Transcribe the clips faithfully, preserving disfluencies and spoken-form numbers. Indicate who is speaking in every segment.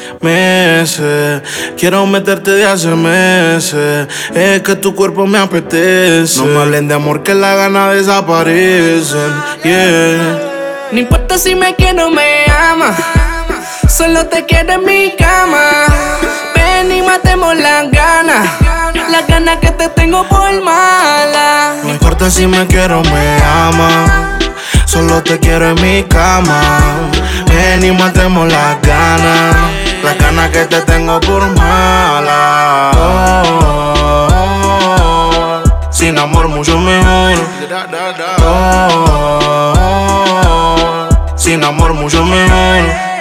Speaker 1: meses. Quiero meterte de hace meses. Es que tu cuerpo me apetece. No me hablen de amor que las ganas desaparecen. Yeah.
Speaker 2: No importa si me quieres o me amas, solo te quiero en mi cama. Ven y matemos las ganas, las ganas que te tengo por mala.
Speaker 1: No importa si me quiero o me ama, solo te quiero en mi cama. Ven y matemos las ganas, las ganas que te tengo por mala. Oh, oh, oh. Sin amor mucho mejor. Oh, oh, oh. Sin amor mucho mejor.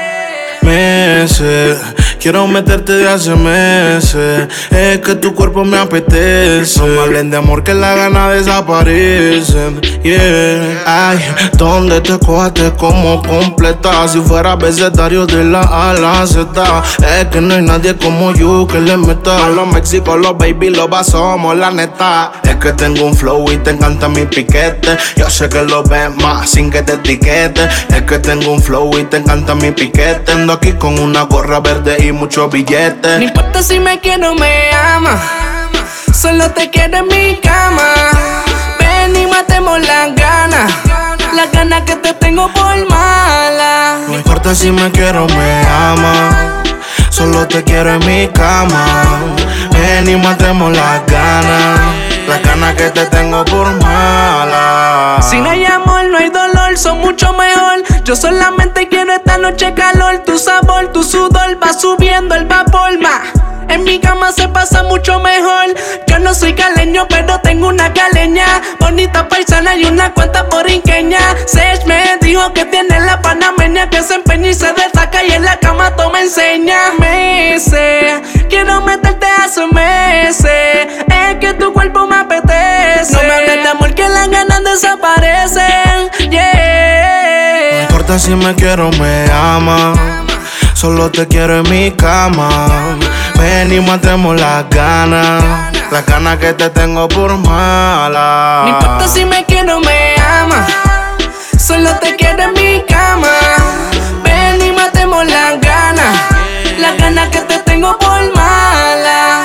Speaker 1: Meses, quiero meterte de hace meses. Es que tu cuerpo me apetece. No me hablen de amor que las ganas desaparecen. Yeah. Ay, donde te cojaste como completa. Si fuera abecedario de la A a la Z. Es que no hay nadie como yo que le meta. A los México, los baby, los somos la neta. Es que tengo un flow y te encanta mi piquete. Yo sé que lo ves más sin que te etiquete. Es que tengo un flow y te encanta mi piquete. Ando aquí con una gorra verde y muchos billetes.
Speaker 2: No importa si me quieres o me amas, solo te quiero en mi cama. Ven y matemos las ganas, las ganas que te tengo por mala.
Speaker 1: No importa si me quiero o me ama, solo te quiero en mi cama. Ven y matemos las ganas, las ganas que te tengo por mala.
Speaker 2: Si no hay amor, no hay dolor, son mucho mejor. Yo solamente quiero esta noche calor. Tu sabor, tu sudor, va subiendo el vapor más. En mi cama se pasa mucho mejor. Yo no soy caleño, pero tengo una caleña. Bonita paisana y una cuenta borinqueña. Sech me dijo que tiene la panameña, que se empeña y se destaca y en la cama todo me enseña. Meses, quiero meterte hace meses. Es que tu cuerpo me apetece. No me hables de amor que las ganas desaparecen. Yeah.
Speaker 1: No importa si me quiero o me ama, solo te quiero en mi cama. Ven y matemos las ganas, las ganas que te tengo por mala.
Speaker 2: No importa si me quiero o me amas, solo te quiero en mi cama. Ven y matemos las ganas, las ganas que te tengo por mala.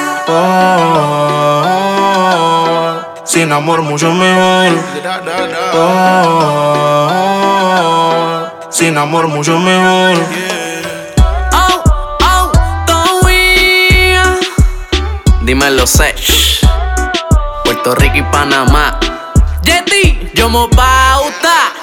Speaker 1: Oh, oh, oh. Sin amor mucho mejor. Oh, oh, oh. Sin amor mucho mejor.
Speaker 2: Dímelo, Sech, Puerto Rico y Panamá. Yeti, yo mo pauta.